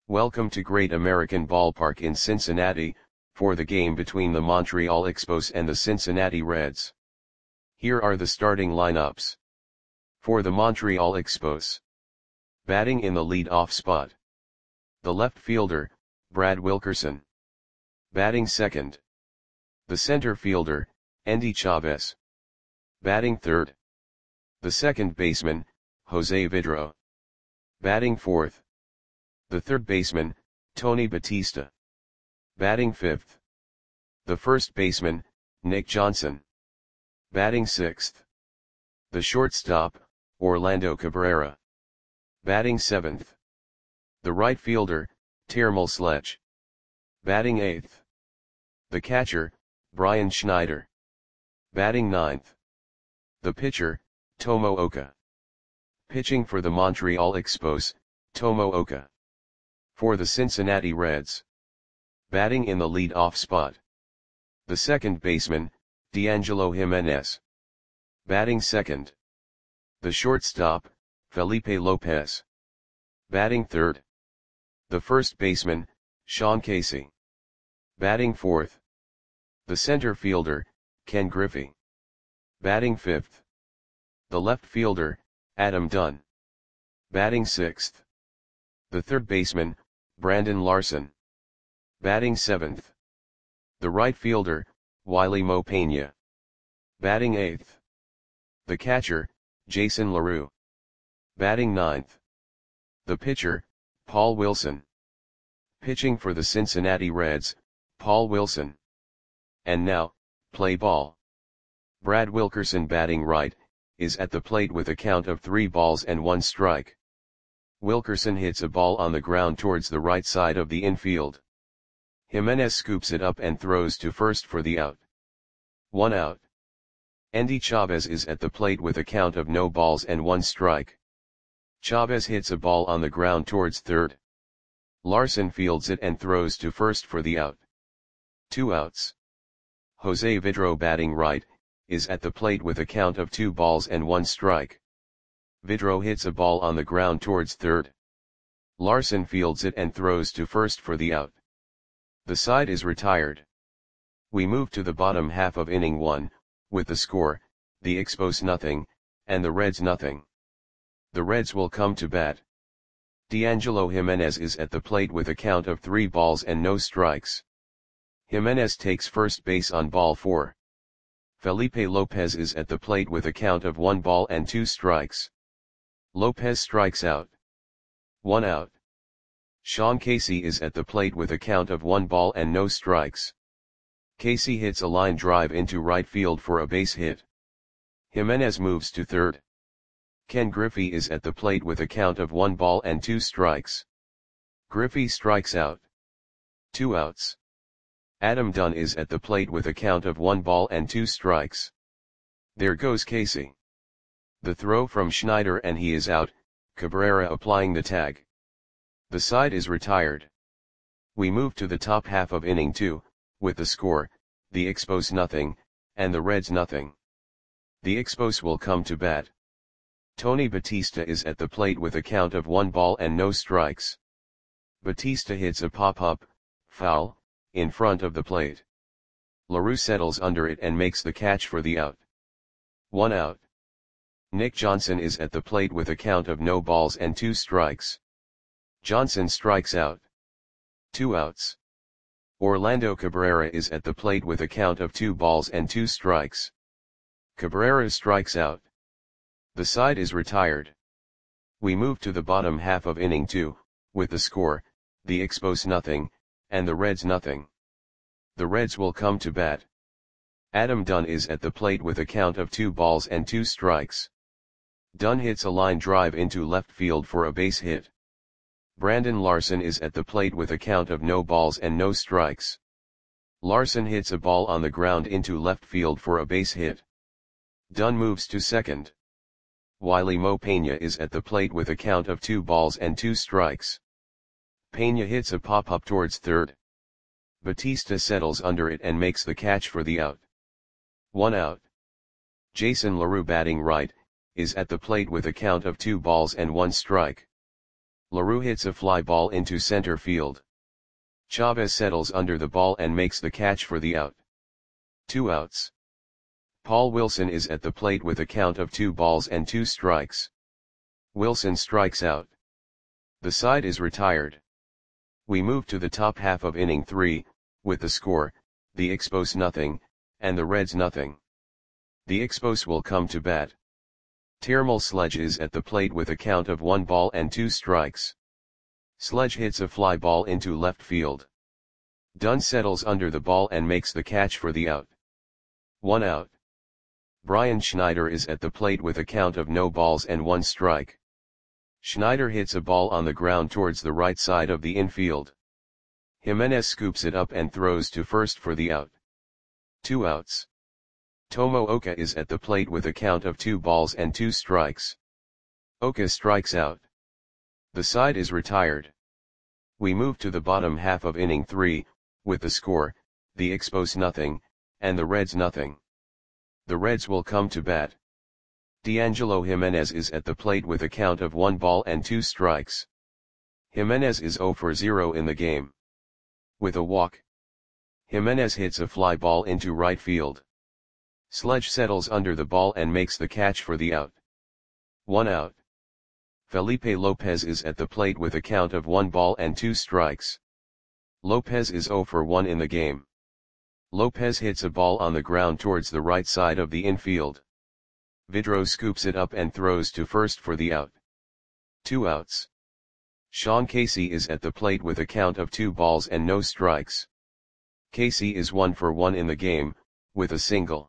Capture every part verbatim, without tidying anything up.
Welcome to Great American Ballpark in Cincinnati, for the game between the Montreal Expos and the Cincinnati Reds. Here are the starting lineups. For the Montreal Expos. Batting in the lead-off spot. The left fielder, Brad Wilkerson. Batting second. The center fielder, Endy Chavez. Batting third. The second baseman, Jose Vidro. Batting fourth. The third baseman, Tony Batista. Batting fifth. The first baseman, Nick Johnson. Batting sixth. The shortstop, Orlando Cabrera. Batting seventh. The right fielder, Termel Sledge. Batting eighth. The catcher, Brian Schneider. Batting ninth. The pitcher, Tomo Oka. Pitching for the Montreal Expos, Tomo Oka. For the Cincinnati Reds. Batting in the lead-off spot. The second baseman, D'Angelo Jimenez. Batting second. The shortstop, Felipe Lopez. Batting third. The first baseman, Sean Casey. Batting fourth. The center fielder, Ken Griffey. Batting fifth. The left fielder, Adam Dunn. Batting sixth. The third baseman, Brandon Larson. Batting seventh. The right fielder, Wiley Mo Pena. Batting eighth. The catcher, Jason LaRue. Batting ninth. The pitcher, Paul Wilson. Pitching for the Cincinnati Reds, Paul Wilson. And now, play ball. Brad Wilkerson, batting right, is at the plate with a count of three balls and one strike. Wilkerson hits a ball on the ground towards the right side of the infield. Jimenez scoops it up and throws to first for the out. One out. Endy Chavez is at the plate with a count of no balls and one strike. Chavez hits a ball on the ground towards third. Larson fields it and throws to first for the out. Two outs. Jose Vidro, batting right, is at the plate with a count of two balls and one strike. Vidro hits a ball on the ground towards third. Larson fields it and throws to first for the out. The side is retired. We move to the bottom half of inning one, with the score, the Expos nothing, and the Reds nothing. The Reds will come to bat. D'Angelo Jimenez is at the plate with a count of three balls and no strikes. Jimenez takes first base on ball four. Felipe Lopez is at the plate with a count of one ball and two strikes. Lopez strikes out. One out. Sean Casey is at the plate with a count of one ball and no strikes. Casey hits a line drive into right field for a base hit. Jimenez moves to third. Ken Griffey is at the plate with a count of one ball and two strikes. Griffey strikes out. Two outs. Adam Dunn is at the plate with a count of one ball and two strikes. There goes Casey. The throw from Schneider and he is out, Cabrera applying the tag. The side is retired. We move to the top half of inning two, with the score, the Expos nothing, and the Reds nothing. The Expos will come to bat. Tony Batista is at the plate with a count of one ball and no strikes. Batista hits a pop-up, foul, in front of the plate. LaRue settles under it and makes the catch for the out. One out. Nick Johnson is at the plate with a count of no balls and two strikes. Johnson strikes out. Two outs. Orlando Cabrera is at the plate with a count of two balls and two strikes. Cabrera strikes out. The side is retired. We move to the bottom half of inning two, with the score, the Expos nothing, and the Reds nothing. The Reds will come to bat. Adam Dunn is at the plate with a count of two balls and two strikes. Dunn hits a line drive into left field for a base hit. Brandon Larson is at the plate with a count of no balls and no strikes. Larson hits a ball on the ground into left field for a base hit. Dunn moves to second. Wiley Mo Pena is at the plate with a count of two balls and two strikes. Pena hits a pop-up towards third. Batista settles under it and makes the catch for the out. One out. Jason LaRue, batting right, is at the plate with a count of two balls and one strike. LaRue hits a fly ball into center field. Chavez settles under the ball and makes the catch for the out. Two outs. Paul Wilson is at the plate with a count of two balls and two strikes. Wilson strikes out. The side is retired. We move to the top half of inning three, with the score, the Expos nothing, and the Reds nothing. The Expos will come to bat. Termal Sledge is at the plate with a count of one ball and two strikes. Sledge hits a fly ball into left field. Dunn settles under the ball and makes the catch for the out. One out. Brian Schneider is at the plate with a count of no balls and one strike. Schneider hits a ball on the ground towards the right side of the infield. Jimenez scoops it up and throws to first for the out. Two outs. Tomo Oka is at the plate with a count of two balls and two strikes. Oka strikes out. The side is retired. We move to the bottom half of inning three, with the score, the Expos nothing, and the Reds nothing. The Reds will come to bat. D'Angelo Jimenez is at the plate with a count of one ball and two strikes. Jimenez is zero for zero in the game. With a walk, Jimenez hits a fly ball into right field. Sledge settles under the ball and makes the catch for the out. One out. Felipe Lopez is at the plate with a count of one ball and two strikes. Lopez is zero for one in the game. Lopez hits a ball on the ground towards the right side of the infield. Vidro scoops it up and throws to first for the out. Two outs. Sean Casey is at the plate with a count of two balls and no strikes. Casey is one for one in the game, with a single.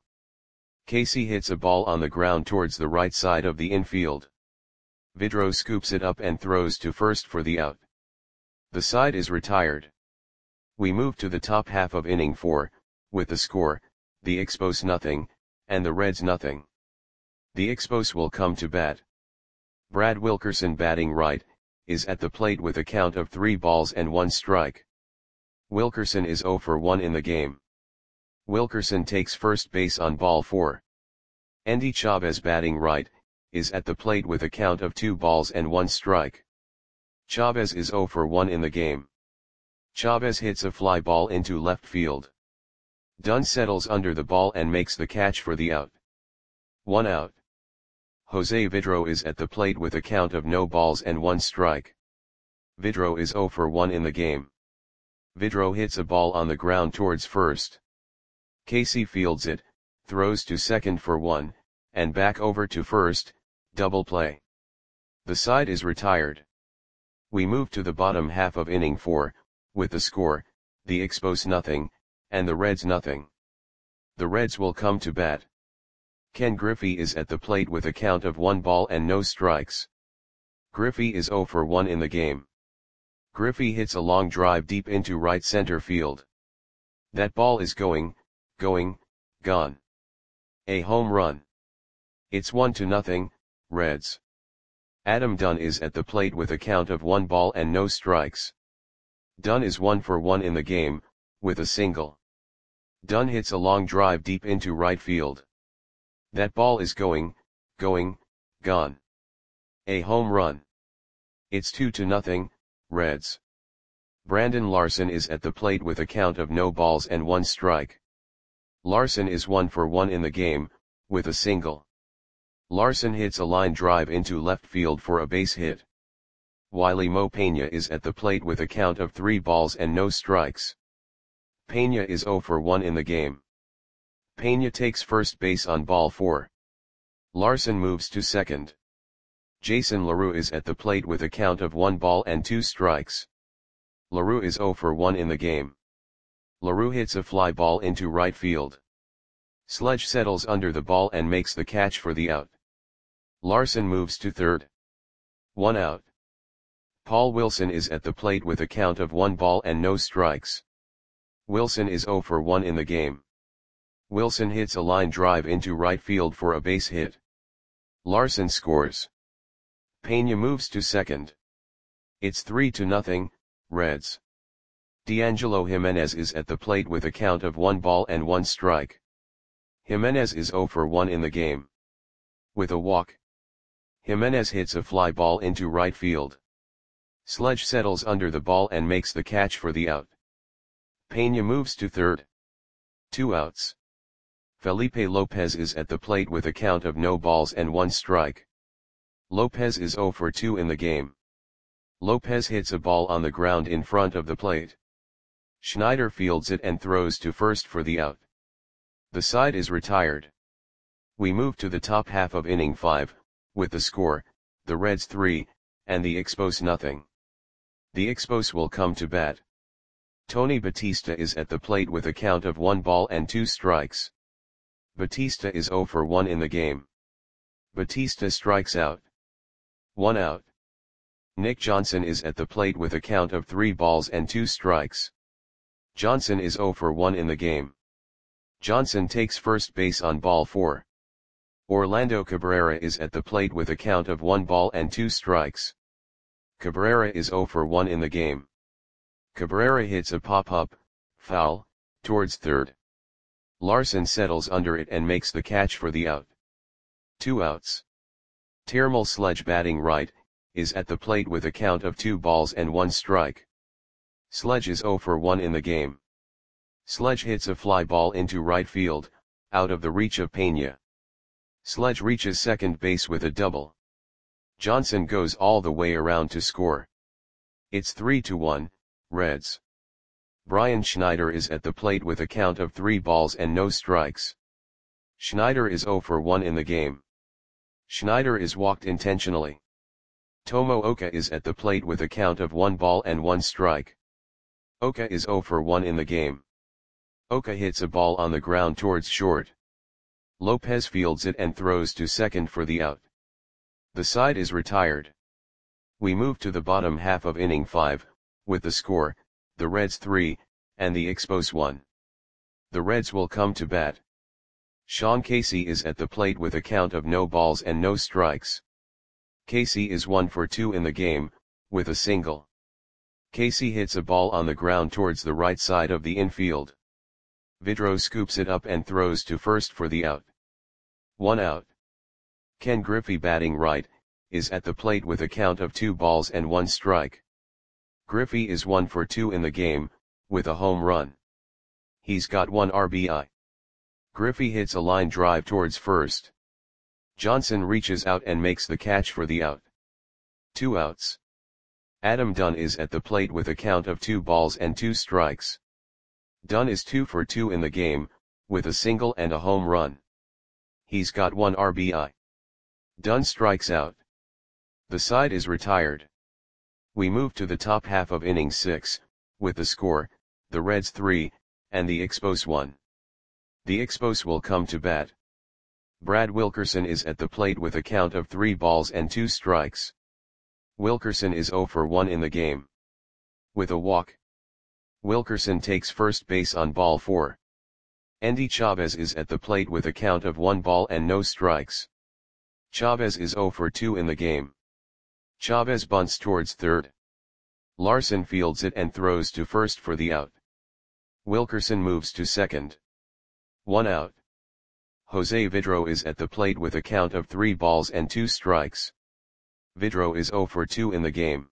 Casey hits a ball on the ground towards the right side of the infield. Vidro scoops it up and throws to first for the out. The side is retired. We move to the top half of inning four, with the score, the Expos nothing, and the Reds nothing. The Expos will come to bat. Brad Wilkerson, batting right, is at the plate with a count of three balls and one strike. Wilkerson is zero for one in the game. Wilkerson takes first base on ball four. Andy Chavez, batting right, is at the plate with a count of two balls and one strike. Chavez is zero for one in the game. Chavez hits a fly ball into left field. Dunn settles under the ball and makes the catch for the out. One out. Jose Vidro is at the plate with a count of no balls and one strike. Vidro is zero for one in the game. Vidro hits a ball on the ground towards first. Casey fields it, throws to second for one, and back over to first, double play. The side is retired. We move to the bottom half of inning four, with the score, the Expos nothing, and the Reds nothing. The Reds will come to bat. Ken Griffey is at the plate with a count of one ball and no strikes. Griffey is zero for one in the game. Griffey hits a long drive deep into right center field. That ball is going, going, gone. A home run. It's one to nothing, Reds. Adam Dunn is at the plate with a count of one ball and no strikes. Dunn is one for one in the game, with a single. Dunn hits a long drive deep into right field. That ball is going, going, gone. A home run. It's two to nothing, Reds. Brandon Larson is at the plate with a count of no balls and one strike. Larson is one for one in the game, with a single. Larson hits a line drive into left field for a base hit. Wiley Mo Peña is at the plate with a count of three balls and no strikes. Peña is zero for one in the game. Peña takes first base on ball four. Larson moves to second. Jason LaRue is at the plate with a count of one ball and two strikes. LaRue is zero for one in the game. LaRue hits a fly ball into right field. Sledge settles under the ball and makes the catch for the out. Larson moves to third. One out. Paul Wilson is at the plate with a count of one ball and no strikes. Wilson is zero for one in the game. Wilson hits a line drive into right field for a base hit. Larson scores. Peña moves to second. It's three to nothing, Reds. D'Angelo Jimenez is at the plate with a count of one ball and one strike. Jimenez is zero for one in the game. With a walk, Jimenez hits a fly ball into right field. Sledge settles under the ball and makes the catch for the out. Peña moves to third. Two outs. Felipe Lopez is at the plate with a count of no balls and one strike. Lopez is zero for two in the game. Lopez hits a ball on the ground in front of the plate. Schneider fields it and throws to first for the out. The side is retired. We move to the top half of inning five, with the score, the Reds three, and the Expos nothing. The Expos will come to bat. Tony Batista is at the plate with a count of one ball and two strikes. Batista is zero for one in the game. Batista strikes out. One out. Nick Johnson is at the plate with a count of three balls and two strikes. Johnson is zero for one in the game. Johnson takes first base on ball four. Orlando Cabrera is at the plate with a count of one ball and two strikes. Cabrera is zero for one in the game. Cabrera hits a pop-up, foul, towards third. Larson settles under it and makes the catch for the out. Two outs. Termal Sledge, batting right, is at the plate with a count of two balls and one strike. Sledge is zero for one in the game. Sledge hits a fly ball into right field, out of the reach of Peña. Sledge reaches second base with a double. Johnson goes all the way around to score. It's three to one, Reds. Brian Schneider is at the plate with a count of three balls and no strikes. Schneider is zero for one in the game. Schneider is walked intentionally. Tomo Oka is at the plate with a count of one ball and one strike. Oka is zero for one in the game. Oka hits a ball on the ground towards short. Lopez fields it and throws to second for the out. The side is retired. We move to the bottom half of inning five, with the score, the Reds three, and the Expos one. The Reds will come to bat. Sean Casey is at the plate with a count of no balls and no strikes. Casey is one for two in the game, with a single. Casey hits a ball on the ground towards the right side of the infield. Vidro scoops it up and throws to first for the out. One out. Ken Griffey, batting right, is at the plate with a count of two balls and one strike. Griffey is one for two in the game, with a home run. He's got one R B I. Griffey hits a line drive towards first. Johnson reaches out and makes the catch for the out. Two outs. Adam Dunn is at the plate with a count of two balls and two strikes. Dunn is two for two in the game, with a single and a home run. He's got one R B I. Dunn strikes out. The side is retired. We move to the top half of inning six, with the score, the Reds three, and the Expos one. The Expos will come to bat. Brad Wilkerson is at the plate with a count of three balls and two strikes. Wilkerson is zero for one in the game. With a walk. Wilkerson takes first base on ball four. Endy Chavez is at the plate with a count of one ball and no strikes. Chavez is zero for two in the game. Chavez bunts towards third. Larson fields it and throws to first for the out. Wilkerson moves to second. One out. Jose Vidro is at the plate with a count of three balls and two strikes. Vidro is zero for two in the game.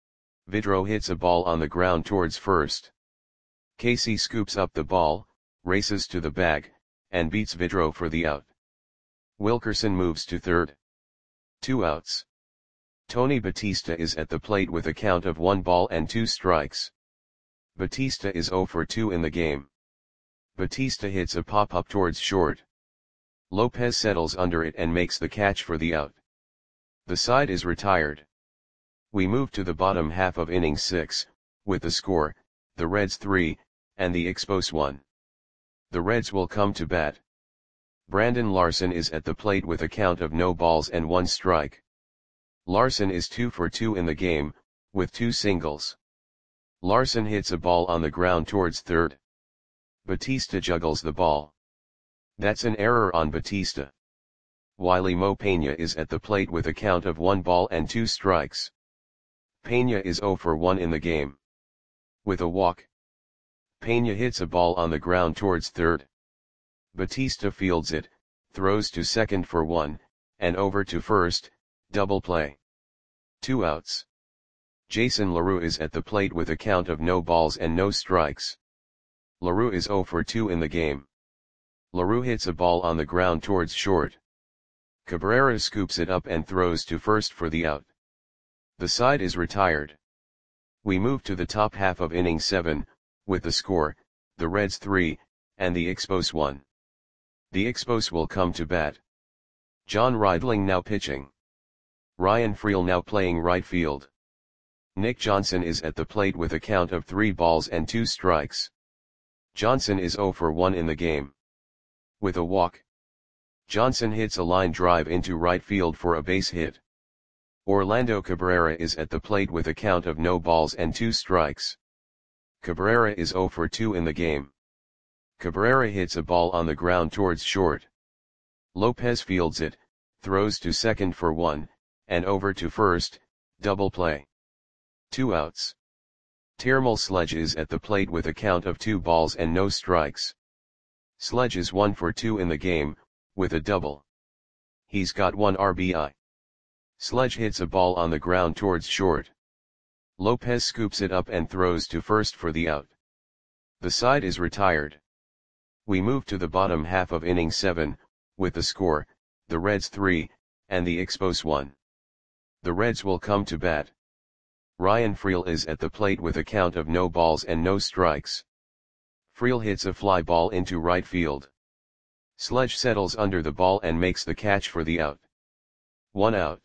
Vidro hits a ball on the ground towards first. Casey scoops up the ball, races to the bag, and beats Vidro for the out. Wilkerson moves to third. Two outs. Tony Batista is at the plate with a count of one ball and two strikes. Batista is zero for two in the game. Batista hits a pop-up towards short. Lopez settles under it and makes the catch for the out. The side is retired. We move to the bottom half of inning six, with the score, the Reds three, and the Expos one. The Reds will come to bat. Brandon Larson is at the plate with a count of no balls and one strike. Larson is two for two in the game, with two singles. Larson hits a ball on the ground towards third. Batista juggles the ball. That's an error on Batista. Wiley Mo Peña is at the plate with a count of one ball and two strikes. Peña is zero for one in the game. With a walk. Peña hits a ball on the ground towards third. Batista fields it, throws to second for one, and over to first, double play. Two outs. Jason LaRue is at the plate with a count of no balls and no strikes. LaRue is zero for two in the game. LaRue hits a ball on the ground towards short. Cabrera scoops it up and throws to first for the out. The side is retired. We move to the top half of inning seven, with the score, the Reds three, and the Expos one. The Expos will come to bat. John Reidling now pitching. Ryan Freel now playing right field. Nick Johnson is at the plate with a count of three balls and two strikes. Johnson is zero for one in the game. With a walk, Johnson hits a line drive into right field for a base hit. Orlando Cabrera is at the plate with a count of no balls and two strikes. Cabrera is zero for two in the game. Cabrera hits a ball on the ground towards short. Lopez fields it, throws to second for one, and over to first, double play. Two outs. Termal Sledge is at the plate with a count of two balls and no strikes. Sledge is one for two in the game, with a double. He's got one R B I. Sledge hits a ball on the ground towards short. Lopez scoops it up and throws to first for the out. The side is retired. We move to the bottom half of inning seven, with the score, the Reds three, and the Expos one. The Reds will come to bat. Ryan Freel is at the plate with a count of no balls and no strikes. Freel hits a fly ball into right field. Sledge settles under the ball and makes the catch for the out. One out.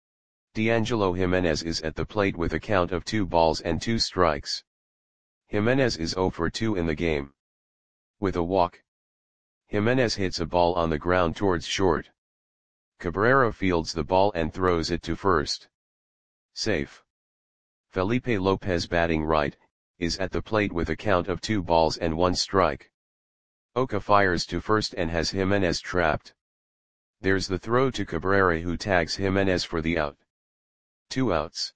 D'Angelo Jimenez is at the plate with a count of two balls and two strikes. Jimenez is zero for two in the game. With a walk, Jimenez hits a ball on the ground towards short. Cabrera fields the ball and throws it to first. Safe. Felipe Lopez, batting right, is at the plate with a count of two balls and one strike. Oka fires to first and has Jimenez trapped. There's the throw to Cabrera, who tags Jimenez for the out. Two outs.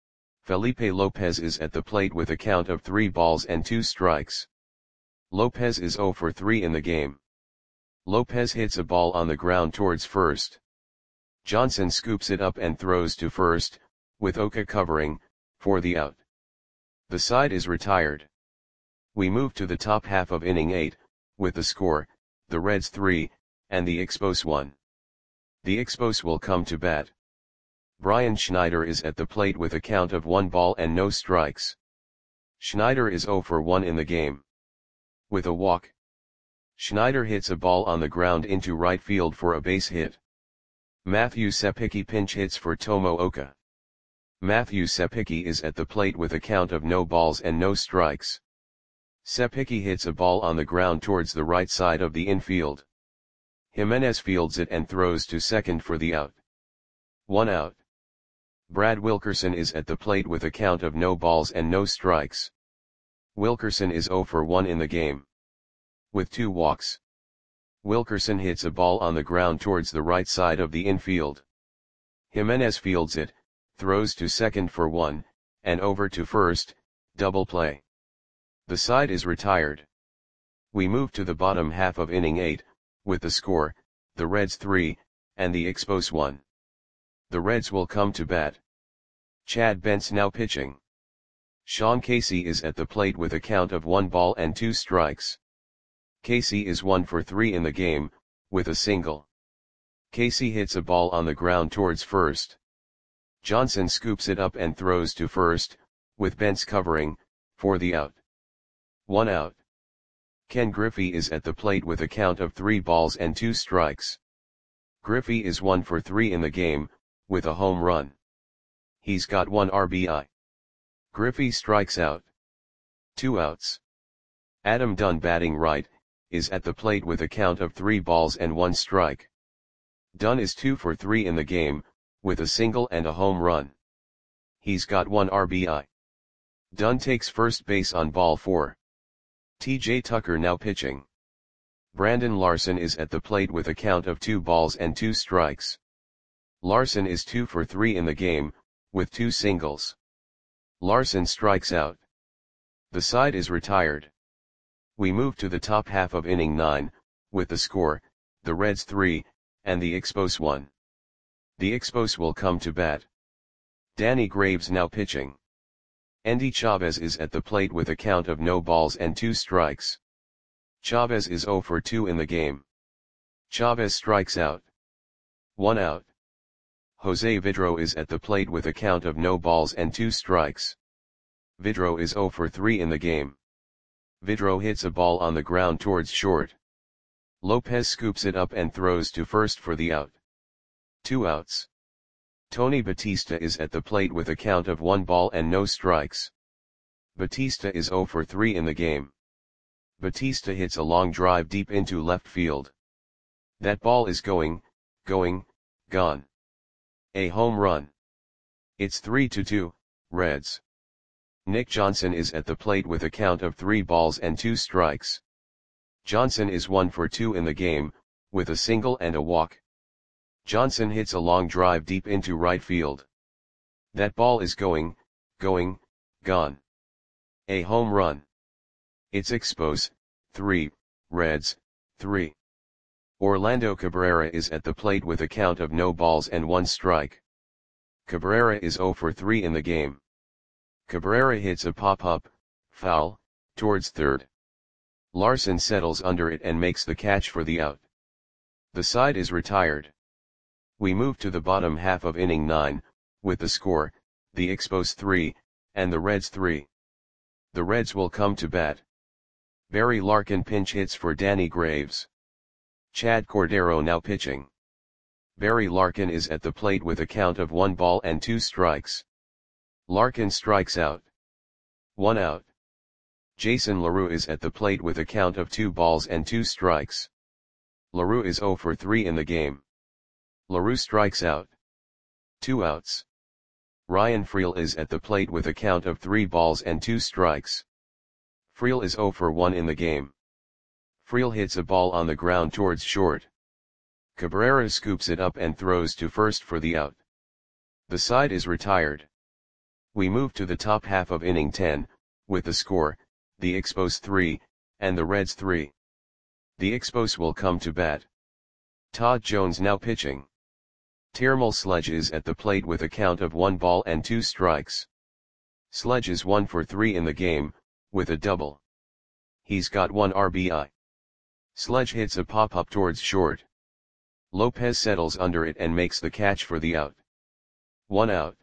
Felipe Lopez is at the plate with a count of three balls and two strikes. Lopez is zero for three in the game. Lopez hits a ball on the ground towards first. Johnson scoops it up and throws to first, with Oka covering, for the out. The side is retired. We move to the top half of inning eight, with the score, the Reds three, and the Expos one. The Expos will come to bat. Brian Schneider is at the plate with a count of one ball and no strikes. Schneider is zero for one in the game. With a walk, Schneider hits a ball on the ground into right field for a base hit. Matthew Sepicki pinch hits for Tomo Oka. Matthew Sepicki is at the plate with a count of no balls and no strikes. Sepicki hits a ball on the ground towards the right side of the infield. Jimenez fields it and throws to second for the out. One out. Brad Wilkerson is at the plate with a count of no balls and no strikes. Wilkerson is zero for one in the game. With two walks, Wilkerson hits a ball on the ground towards the right side of the infield. Jimenez fields it, throws to second for one, and over to first, double play. The side is retired. We move to the bottom half of inning eight, with the score, the Reds three, and the Expos one. The Reds will come to bat. Chad Bentz now pitching. Sean Casey is at the plate with a count of one ball and two strikes. Casey is one for three in the game, with a single. Casey hits a ball on the ground towards first. Johnson scoops it up and throws to first, with Bentz covering, for the out. One out. Ken Griffey is at the plate with a count of three balls and two strikes. Griffey is one for three in the game, with a home run. He's got one R B I. Griffey strikes out. Two outs. Adam Dunn, batting right, is at the plate with a count of three balls and one strike. Dunn is two for three in the game, with a single and a home run. He's got one R B I. Dunn takes first base on ball four. T J Tucker now pitching. Brandon Larson is at the plate with a count of two balls and two strikes. Larson is two for three in the game, with two singles. Larson strikes out. The side is retired. We move to the top half of inning nine, with the score, the Reds three, and the Expos one. The Expos will come to bat. Danny Graves now pitching. Endy Chavez is at the plate with a count of no balls and two strikes. Chavez is zero for two in the game. Chavez strikes out. One out. Jose Vidro is at the plate with a count of no balls and two strikes. Vidro is zero for three in the game. Vidro hits a ball on the ground towards short. Lopez scoops it up and throws to first for the out. Two outs. Tony Batista is at the plate with a count of one ball and no strikes. Batista is zero for three in the game. Batista hits a long drive deep into left field. That ball is going, going, gone. A home run. It's three to two, Reds. Nick Johnson is at the plate with a count of three balls and two strikes. Johnson is one for two in the game, with a single and a walk. Johnson hits a long drive deep into right field. That ball is going, going, gone. A home run. It's Expos, three, Reds, three. Orlando Cabrera is at the plate with a count of no balls and one strike. Cabrera is zero for three in the game. Cabrera hits a pop-up, foul, towards third. Larson settles under it and makes the catch for the out. The side is retired. We move to the bottom half of inning nine, with the score, the Expos three, and the Reds three. The Reds will come to bat. Barry Larkin pinch hits for Danny Graves. Chad Cordero now pitching. Barry Larkin is at the plate with a count of one ball and two strikes. Larkin strikes out. One out. Jason LaRue is at the plate with a count of two balls and two strikes. LaRue is zero for three in the game. LaRue strikes out. Two outs. Ryan Freel is at the plate with a count of three balls and two strikes. Freel is zero for one in the game. Freel hits a ball on the ground towards short. Cabrera scoops it up and throws to first for the out. The side is retired. We move to the top half of inning ten, with the score, the Expos three, and the Reds three. The Expos will come to bat. Todd Jones now pitching. Tyrmel Sledge is at the plate with a count of one ball and two strikes. Sledge is one for three in the game, with a double. He's got one R B I. Sledge hits a pop-up towards short. Lopez settles under it and makes the catch for the out. One out.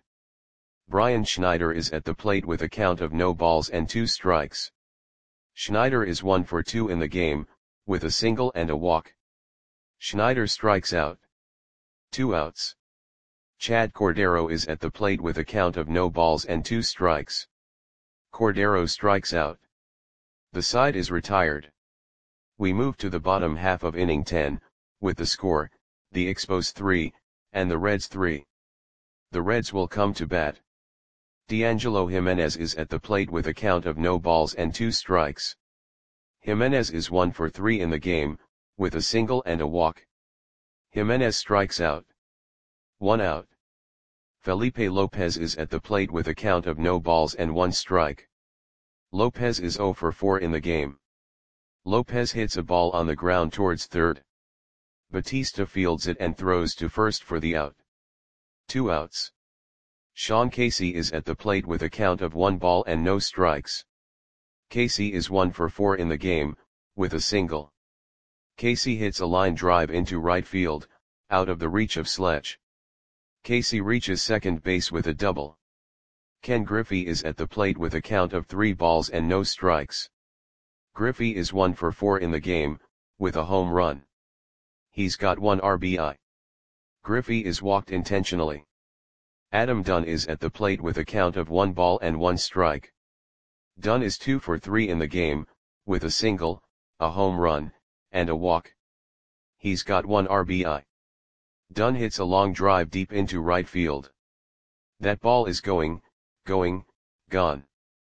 Brian Schneider is at the plate with a count of no balls and two strikes. Schneider is one for two in the game, with a single and a walk. Schneider strikes out. Two outs. Chad Cordero is at the plate with a count of no balls and two strikes. Cordero strikes out. The side is retired. We move to the bottom half of inning ten, with the score, the Expos three, and the Reds three. The Reds will come to bat. D'Angelo Jimenez is at the plate with a count of no balls and two strikes. Jimenez is one for three in the game, with a single and a walk. Jimenez strikes out. One out. Felipe Lopez is at the plate with a count of no balls and one strike. Lopez is zero for four in the game. Lopez hits a ball on the ground towards third. Batista fields it and throws to first for the out. Two outs. Sean Casey is at the plate with a count of one ball and no strikes. Casey is one for four in the game, with a single. Casey hits a line drive into right field, out of the reach of Sledge. Casey reaches second base with a double. Ken Griffey is at the plate with a count of three balls and no strikes. Griffey is one for four in the game, with a home run. He's got one R B I. Griffey is walked intentionally. Adam Dunn is at the plate with a count of one ball and one strike. Dunn is two for three in the game, with a single, a home run, and a walk. He's got one R B I. Dunn hits a long drive deep into right field. That ball is going, going, gone.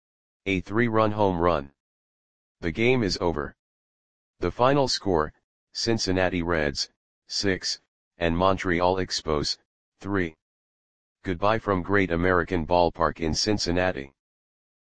A three-run home run. The game is over. The final score, Cincinnati Reds, six, and Montreal Expos, three. Goodbye from Great American Ballpark in Cincinnati.